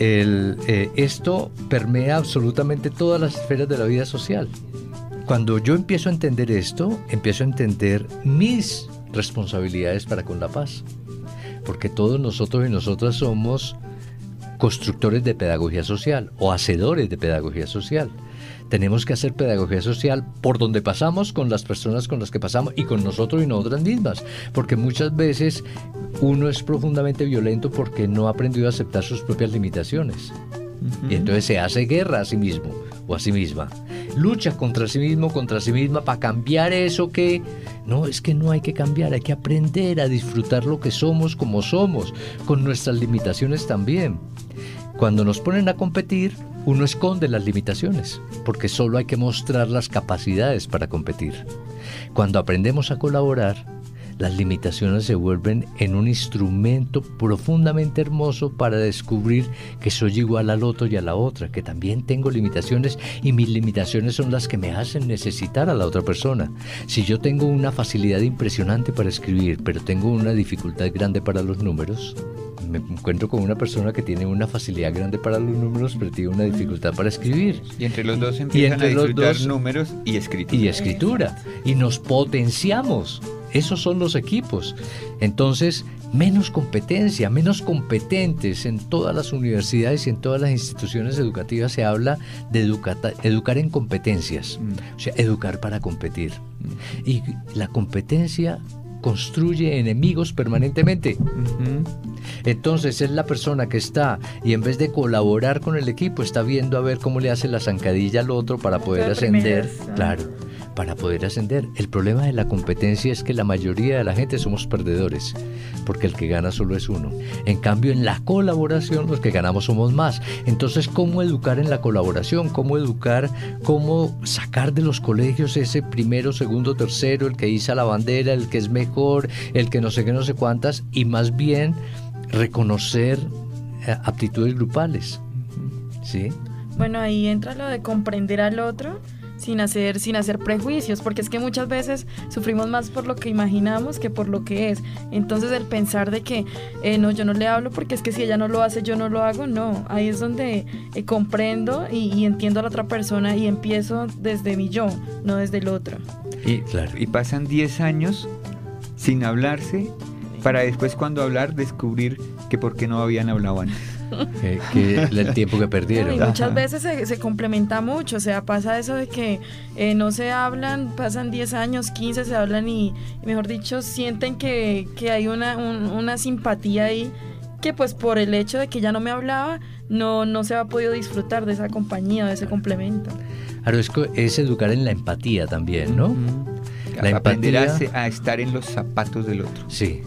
esto permea absolutamente todas las esferas de la vida social. Cuando yo empiezo a entender esto, empiezo a entender mis responsabilidades para con la paz. Porque todos nosotros y nosotras somos constructores de pedagogía social o hacedores de pedagogía social. Tenemos que hacer pedagogía social por donde pasamos, con las personas con las que pasamos y con nosotros y nosotras mismas. Porque muchas veces uno es profundamente violento porque no ha aprendido a aceptar sus propias limitaciones. Y entonces se hace guerra a sí mismo o a sí misma. Lucha contra sí mismo, contra sí misma para cambiar eso que... No, es que no hay que cambiar, hay que aprender a disfrutar lo que somos como somos, con nuestras limitaciones también. Cuando nos ponen a competir, uno esconde las limitaciones, porque solo hay que mostrar las capacidades para competir. Cuando aprendemos a colaborar, las limitaciones se vuelven en un instrumento profundamente hermoso para descubrir que soy igual al otro y a la otra, que también tengo limitaciones y mis limitaciones son las que me hacen necesitar a la otra persona. Si yo tengo una facilidad impresionante para escribir, pero tengo una dificultad grande para los números, me encuentro con una persona que tiene una facilidad grande para los números, pero tiene una dificultad para escribir. Y entre los dos empiezan a disfrutar números y escritura. Y nos potenciamos. Esos son los equipos. Entonces, menos competencia, menos competentes. En todas las universidades y en todas las instituciones educativas se habla de educar en competencias, o sea, educar para competir. Y la competencia construye enemigos permanentemente. Entonces es la persona que está, y en vez de colaborar con el equipo, está viendo a ver cómo le hace la zancadilla al otro para poder ascender. Claro, para poder ascender. El problema de la competencia es que la mayoría de la gente somos perdedores, porque el que gana solo es uno. En cambio, en la colaboración, los que ganamos somos más. Entonces, ¿cómo educar en la colaboración? ¿Cómo educar? ¿Cómo sacar de los colegios ese primero, segundo, tercero, el que iza la bandera, el que es mejor, el que no sé qué, no sé cuántas, y más bien reconocer aptitudes grupales? ¿Sí? Bueno, ahí entra lo de comprender al otro sin hacer prejuicios, porque es que muchas veces sufrimos más por lo que imaginamos que por lo que es. Entonces el pensar de que no, yo no le hablo porque es que si ella no lo hace yo no lo hago, no, ahí es donde comprendo y entiendo a la otra persona y empiezo desde mi yo, no desde el otro. Y pasan 10 años sin hablarse para después, cuando hablar, descubrir que por qué no habían hablado antes. Que el tiempo que perdieron. Y muchas veces se complementa mucho, o sea, pasa eso de que no se hablan, pasan 10 años, 15, se hablan y mejor dicho, sienten que hay una simpatía ahí, que pues por el hecho de que ya no me hablaba, no se ha podido disfrutar de esa compañía, de ese complemento. Claro, es educar en la empatía también, ¿no? La aprender a estar en los zapatos del otro. Sí.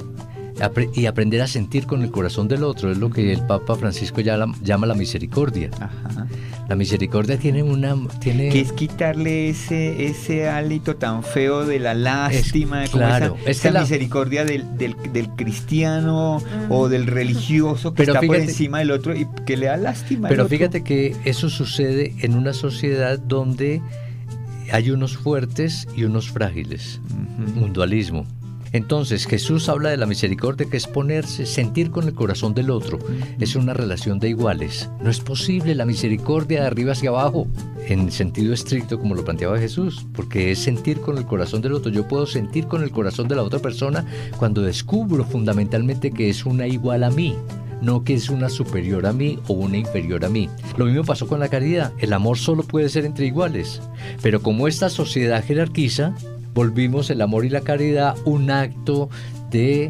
Y aprender a sentir con el corazón del otro, es lo que el Papa Francisco llama la misericordia. Ajá. La misericordia tiene que es quitarle ese hálito tan feo de la lástima, claro, esa misericordia del cristiano o del religioso que está por encima del otro y que le da lástima. Pero fíjate que eso sucede en una sociedad donde hay unos fuertes y unos frágiles, un dualismo. Entonces Jesús habla de la misericordia, que es sentir con el corazón del otro. Es una relación de iguales. No es posible la misericordia de arriba hacia abajo, en sentido estricto como lo planteaba Jesús, porque es sentir con el corazón del otro. Yo puedo sentir con el corazón de la otra persona cuando descubro fundamentalmente que es una igual a mí, no que es una superior a mí o una inferior a mí. Lo mismo pasó con la caridad. El amor solo puede ser entre iguales, pero como esta sociedad jerarquiza, volvimos el amor y la caridad un acto de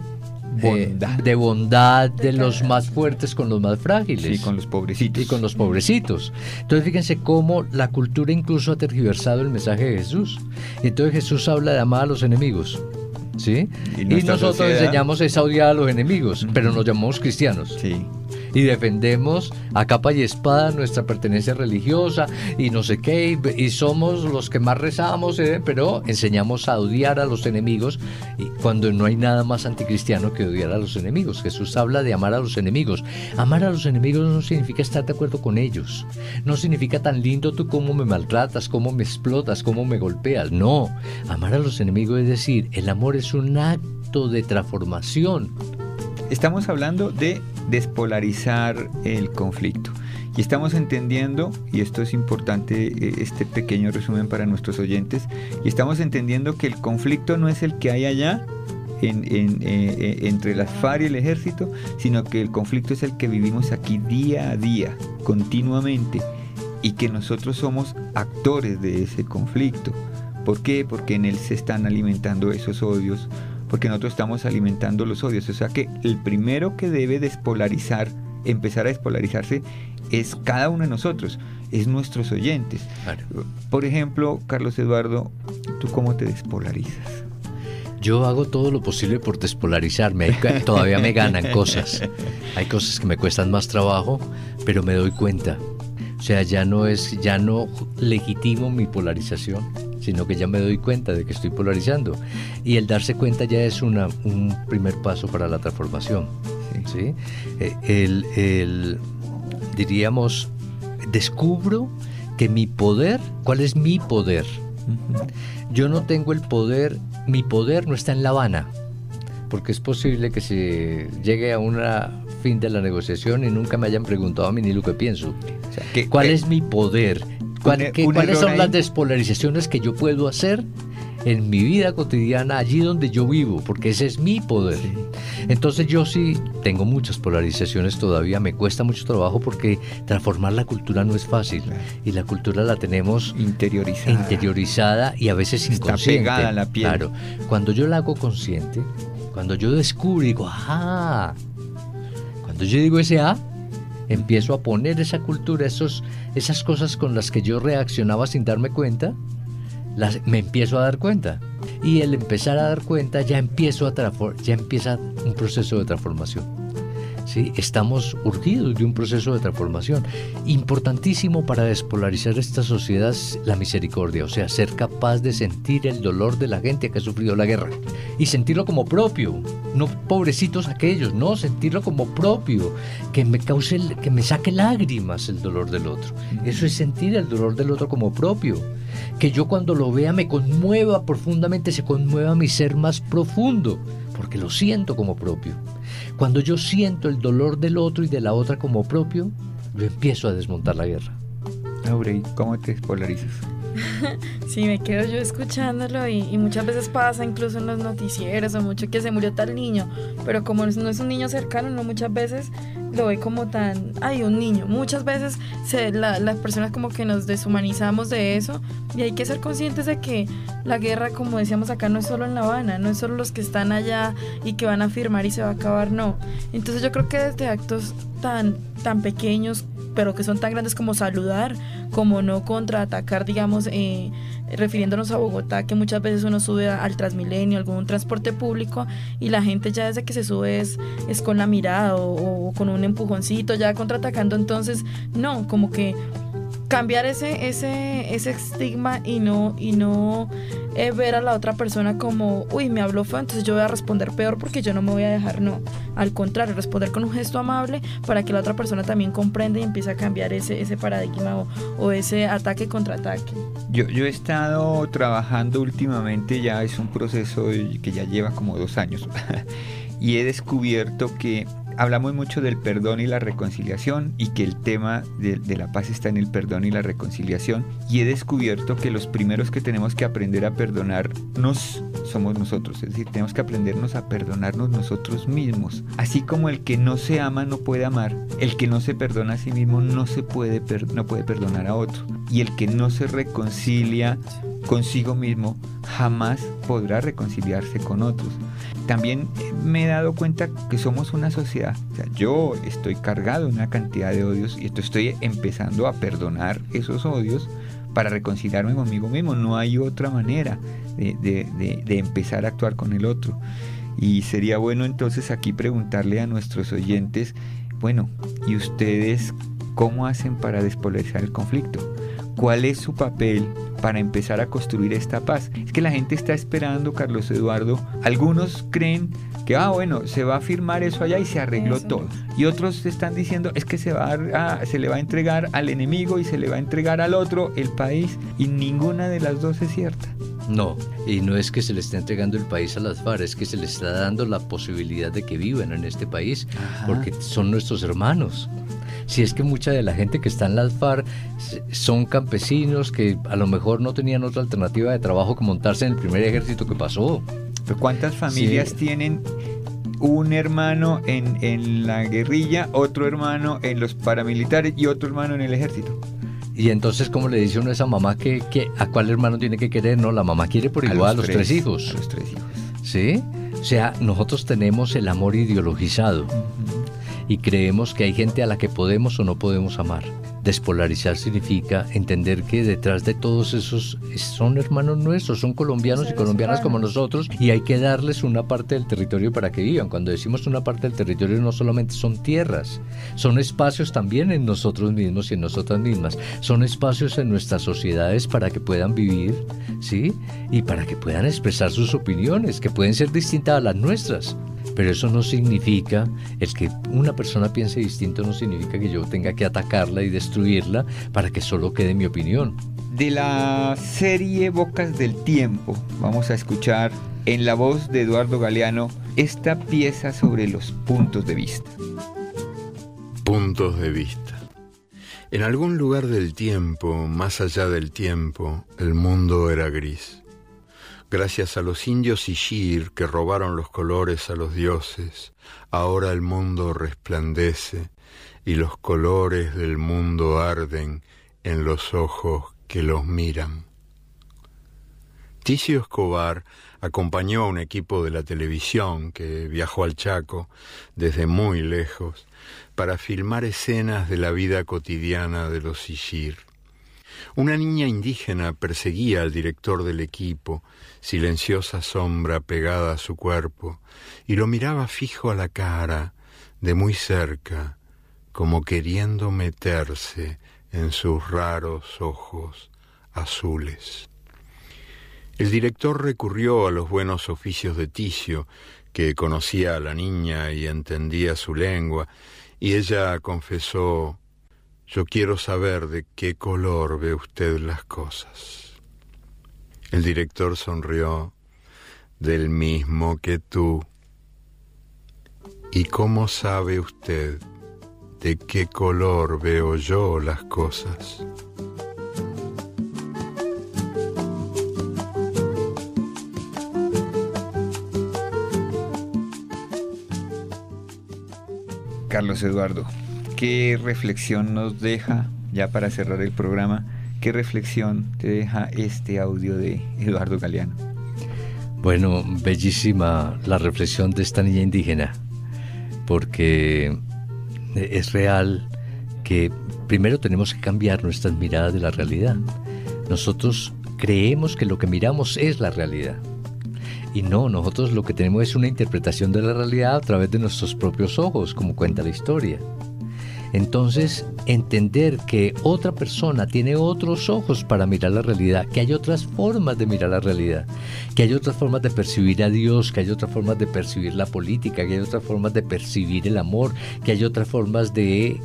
bondad de los más fuertes con los más frágiles. Sí, con los pobrecitos. Y con los pobrecitos. Entonces fíjense cómo la cultura incluso ha tergiversado el mensaje de Jesús. Entonces Jesús habla de amar a los enemigos, ¿sí? Y nosotros enseñamos a odiar a los enemigos, pero nos llamamos cristianos. Sí. Y defendemos a capa y espada nuestra pertenencia religiosa y no sé qué, y somos los que más rezamos, pero enseñamos a odiar a los enemigos, y cuando no hay nada más anticristiano que odiar a los enemigos. Jesús habla de amar a los enemigos. Amar a los enemigos no significa estar de acuerdo con ellos, no significa tan lindo tú cómo me maltratas, cómo me explotas, cómo me golpeas. No, amar a los enemigos es decir, el amor es un acto de transformación. Estamos hablando de despolarizar el conflicto y estamos entendiendo, y esto es importante, este pequeño resumen para nuestros oyentes, y estamos entendiendo que el conflicto no es el que hay allá entre las FARC y el ejército, sino que el conflicto es el que vivimos aquí día a día, continuamente, y que nosotros somos actores de ese conflicto. ¿Por qué? Porque en él se están alimentando esos odios, porque nosotros estamos alimentando los odios. O sea que el primero que debe empezar a despolarizarse es cada uno de nosotros, es nuestros oyentes. Claro. Por ejemplo, Carlos Eduardo, ¿tú cómo te despolarizas? Yo hago todo lo posible por despolarizarme. Todavía me ganan cosas. Hay cosas que me cuestan más trabajo, pero me doy cuenta. O sea, ya no legitimo mi polarización, sino que ya me doy cuenta de que estoy polarizando. Y el darse cuenta ya es un primer paso para la transformación. ¿Sí? Diríamos, descubro que mi poder, ¿cuál es mi poder? Yo no tengo el poder, mi poder no está en La Habana, porque es posible que se llegue a una fin de la negociación y nunca me hayan preguntado a mí ni lo que pienso. O sea, ¿cuál es mi poder? ¿Cuáles son las despolarizaciones que yo puedo hacer en mi vida cotidiana, allí donde yo vivo? Porque ese es mi poder. Sí. Entonces yo sí tengo muchas polarizaciones todavía, me cuesta mucho trabajo porque transformar la cultura no es fácil. Claro. Y la cultura la tenemos interiorizada y a veces inconsciente. Está pegada a la piel. Claro. Cuando yo la hago consciente, cuando yo descubro y digo, ajá, cuando yo digo ese empiezo a poner esa cultura, esas cosas con las que yo reaccionaba sin darme cuenta, me empiezo a dar cuenta. Y el empezar a dar cuenta ya empieza un proceso de transformación. ¿Sí? Estamos urgidos de un proceso de transformación. Importantísimo para despolarizar esta sociedad es la misericordia, o sea, ser capaz de sentir el dolor de la gente que ha sufrido la guerra y sentirlo como propio, no pobrecitos aquellos, no, sentirlo como propio, que me saque lágrimas el dolor del otro. Eso es sentir el dolor del otro como propio, que yo cuando lo vea me conmueva profundamente, se conmueva mi ser más profundo, porque lo siento como propio. Cuando yo siento el dolor del otro y de la otra como propio, yo empiezo a desmontar la guerra. Aurey, ¿cómo te despolarizas? Sí, me quedo yo escuchándolo y muchas veces pasa incluso en los noticieros o mucho que se murió tal niño, pero como no es un niño cercano, no muchas veces lo ve como tan, un niño. Muchas veces las personas como que nos deshumanizamos de eso y hay que ser conscientes de que la guerra, como decíamos acá, no es solo en La Habana, no es solo los que están allá y que van a firmar y se va a acabar, no. Entonces yo creo que desde actos tan pequeños pero que son tan grandes como saludar, como no contraatacar, digamos, refiriéndonos a Bogotá, que muchas veces uno sube al Transmilenio, algún transporte público, y la gente ya desde que se sube es con la mirada o con un empujoncito, ya contraatacando. Entonces, no, como que cambiar ese estigma y no ver a la otra persona como, uy, me habló feo, entonces yo voy a responder peor porque yo no me voy a dejar, no. Al contrario, responder con un gesto amable para que la otra persona también comprenda y empiece a cambiar ese paradigma o ese ataque-contraataque. Yo he estado trabajando últimamente, ya es un proceso que ya lleva como 2 años, y he descubierto que hablamos mucho del perdón y la reconciliación y que el tema de la paz está en el perdón y la reconciliación, y he descubierto que los primeros que tenemos que aprender a perdonarnos somos nosotros, es decir, tenemos que aprendernos a perdonarnos nosotros mismos. Así como el que no se ama no puede amar, el que no se perdona a sí mismo no puede perdonar a otro, y el que no se reconcilia consigo mismo jamás podrá reconciliarse con otros. También me he dado cuenta que somos una sociedad, o sea, yo estoy cargado de una cantidad de odios y estoy empezando a perdonar esos odios para reconciliarme conmigo mismo. No hay otra manera de empezar a actuar con el otro. Y sería bueno entonces aquí preguntarle a nuestros oyentes, bueno, ¿y ustedes cómo hacen para despolarizar el conflicto? ¿Cuál es su papel para empezar a construir esta paz? Es que la gente está esperando, Carlos Eduardo. Algunos creen que, se va a firmar eso allá y se arregló todo. Y otros están diciendo, es que se le va a entregar al enemigo y se le va a entregar al otro el país. Y ninguna de las dos es cierta. No, y no es que se le esté entregando el país a las FARC, es que se le está dando la posibilidad de que vivan en este país. Ajá. Porque son nuestros hermanos. Si es que mucha de la gente que está en las FARC son campesinos que a lo mejor no tenían otra alternativa de trabajo que montarse en el primer ejército que pasó. ¿Pero cuántas familias tienen un hermano en la guerrilla, otro hermano en los paramilitares y otro hermano en el ejército? Y entonces, ¿cómo le dice uno a esa mamá que a cuál hermano tiene que querer? No, la mamá quiere por igual a los tres hijos. A los 3 hijos. ¿Sí? O sea, nosotros tenemos el amor ideologizado. Uh-huh. Y creemos que hay gente a la que podemos o no podemos amar. Despolarizar significa entender que detrás de todos esos son hermanos nuestros, son colombianos y colombianas como nosotros, y hay que darles una parte del territorio para que vivan. Cuando decimos una parte del territorio, no solamente son tierras, son espacios también en nosotros mismos y en nosotras mismas, son espacios en nuestras sociedades para que puedan vivir, ¿sí? Y para que puedan expresar sus opiniones, que pueden ser distintas a las nuestras. Pero eso no significa, el que una persona piense distinto no significa que yo tenga que atacarla y destruirla para que solo quede mi opinión. De la serie Bocas del Tiempo, vamos a escuchar en la voz de Eduardo Galeano esta pieza sobre los puntos de vista. puntos de vista. En algún lugar del tiempo, más allá del tiempo, el mundo era gris. Gracias a los indios Ishir que robaron los colores a los dioses, ahora el mundo resplandece y los colores del mundo arden en los ojos que los miran. Ticio Escobar acompañó a un equipo de la televisión que viajó al Chaco desde muy lejos para filmar escenas de la vida cotidiana de los Ishir. Una niña indígena perseguía al director del equipo, silenciosa sombra pegada a su cuerpo, y lo miraba fijo a la cara, de muy cerca, como queriendo meterse en sus raros ojos azules. El director recurrió a los buenos oficios de Ticio, que conocía a la niña y entendía su lengua, y ella confesó: «Yo quiero saber de qué color ve usted las cosas». El director sonrió: «Del mismo que tú». «¿Y cómo sabe usted de qué color veo yo las cosas?». Carlos Eduardo, ¿qué reflexión nos deja, ya para cerrar el programa, qué reflexión te deja este audio de Eduardo Galeano? Bueno, bellísima la reflexión de esta niña indígena, porque es real que primero tenemos que cambiar nuestras miradas de la realidad. Nosotros creemos que lo que miramos es la realidad. Y no, nosotros lo que tenemos es una interpretación de la realidad a través de nuestros propios ojos, como cuenta la historia. Entonces, entender que otra persona tiene otros ojos para mirar la realidad, que hay otras formas de mirar la realidad, que hay otras formas de percibir a Dios, que hay otras formas de percibir la política, que hay otras formas de percibir el amor, que hay otras formas de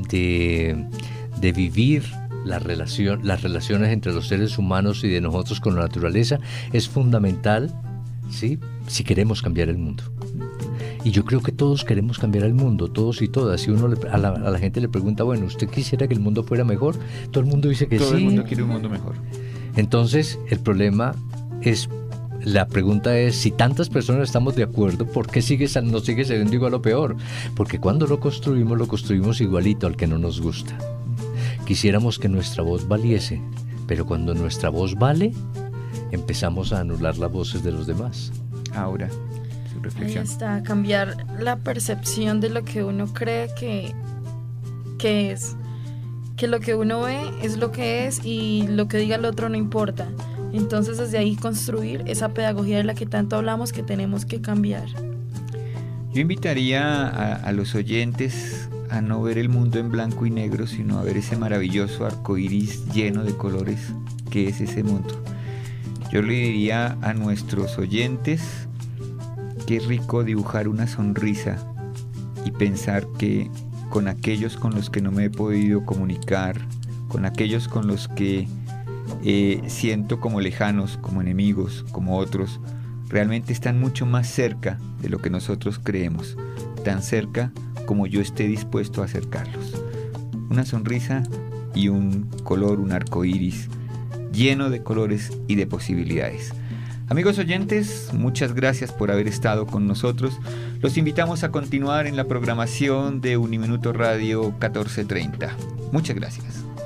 vivir las relaciones entre los seres humanos y de nosotros con la naturaleza, es fundamental, ¿sí?, si queremos cambiar el mundo. Y yo creo que todos queremos cambiar el mundo, todos y todas. Si uno a la gente le pregunta, bueno, ¿usted quisiera que el mundo fuera mejor? Todo el mundo dice que sí. Todo el mundo quiere un mundo mejor. Entonces, el problema es, la pregunta es, si tantas personas estamos de acuerdo, ¿por qué nos sigue siendo igual o peor? Porque cuando lo construimos igualito al que no nos gusta. Quisiéramos que nuestra voz valiese, pero cuando nuestra voz vale, empezamos a anular las voces de los demás. Ahora, su reflexión. Ahí está, cambiar la percepción de lo que uno cree que es. Que lo que uno ve es lo que es y lo que diga el otro no importa. Entonces, desde ahí construir esa pedagogía de la que tanto hablamos que tenemos que cambiar. Yo invitaría a los oyentes a no ver el mundo en blanco y negro, sino a ver ese maravilloso arco iris lleno de colores que es ese mundo. Yo le diría a nuestros oyentes que es rico dibujar una sonrisa y pensar que con aquellos con los que no me he podido comunicar, con aquellos con los que siento como lejanos, como enemigos, como otros, realmente están mucho más cerca de lo que nosotros creemos, tan cerca como yo esté dispuesto a acercarlos. Una sonrisa y un color, un arco iris lleno de colores y de posibilidades. Amigos oyentes, muchas gracias por haber estado con nosotros. Los invitamos a continuar en la programación de Uniminuto Radio 1430. Muchas gracias.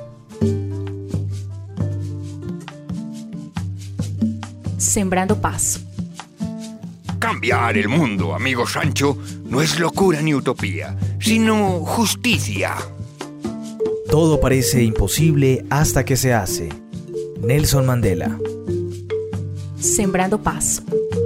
Sembrando paz. Cambiar el mundo, amigo Sancho, no es locura ni utopía, sino justicia. Todo parece imposible hasta que se hace. Nelson Mandela. Sembrando paz.